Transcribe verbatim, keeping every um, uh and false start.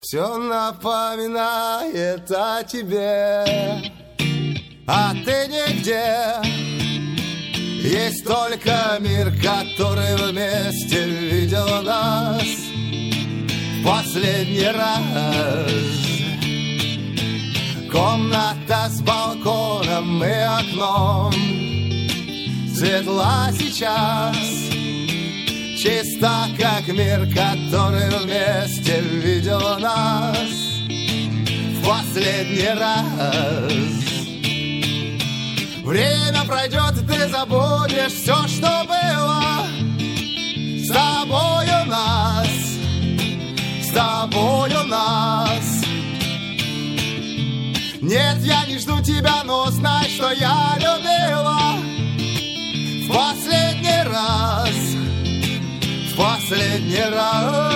Все напоминает о тебе, а ты нигде. Есть только мир, который вместе видел нас последний раз. Комната с балконом и окном светла сейчас, чиста, как мир, который вместе видел нас в последний раз. Время пройдет, и ты забудешь все, что было с тобою нас, с тобою нас. Нет, я не жду тебя, но знай, что я любила в последний раз, в последний раз.